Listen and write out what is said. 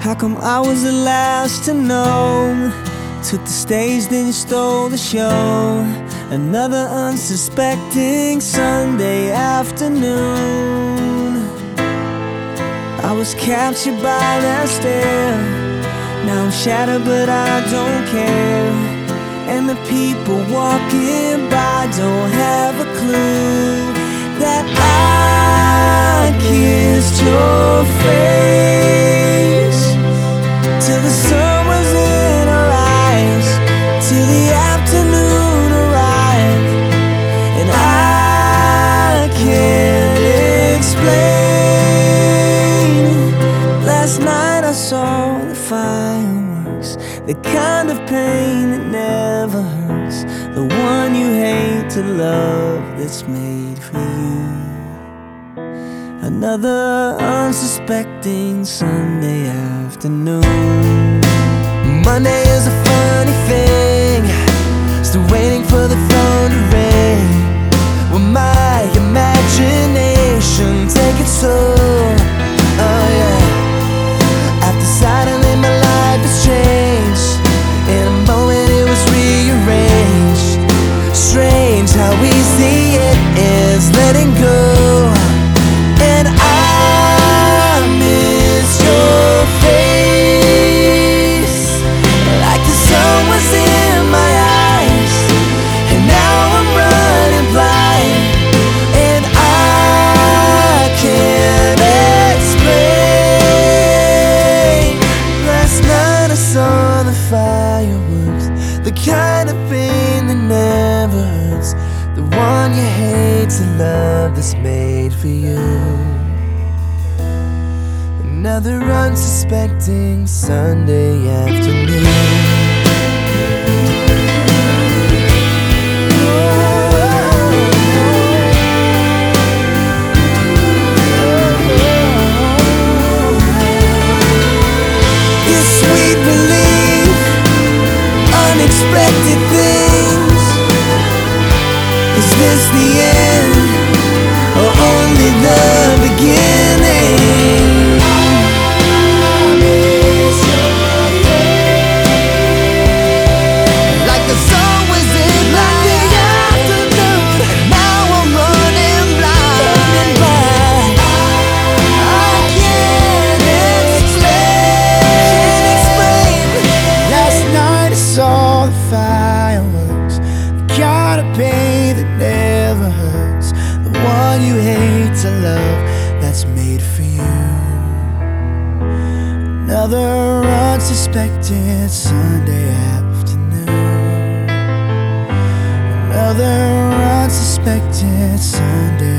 How come I was the last to know? Took the stage, then you stole the show. Another unsuspecting Sunday afternoon. I was captured by that stare. Now I'm shattered but I don't care. And the people walking by don't have a clue that I kissed your face till the sun was in our eyes, till the afternoon arrived. And I can't explain. Last night I saw the fireworks, the kind of pain that never hurts, the one you hate to love that's made for you. Another unsuspecting Sunday afternoon. Monday is a funny thing, still waiting for the phone to ring. Will my imagination take it so? Oh yeah. After suddenly my life has changed, in a moment it was rearranged. Strange how easy it is letting go. And I miss your face, like the sun was in my eyes, and now I'm running blind. And I can't explain. Last night I saw the fireworks, the kind of pain that never hurts, the one you hate to love that's made for you. Another unsuspecting Sunday afternoon. This sweet relief, unexpected things. Is this the end, or only the beginning? Like the sun was in my afternoon, and now I'm running blind. I can't explain. Last night I saw the fireworks, the kind of pain that never hurts, the one you hate to love that's made for you. Another unsuspected Sunday afternoon. Another unsuspected Sunday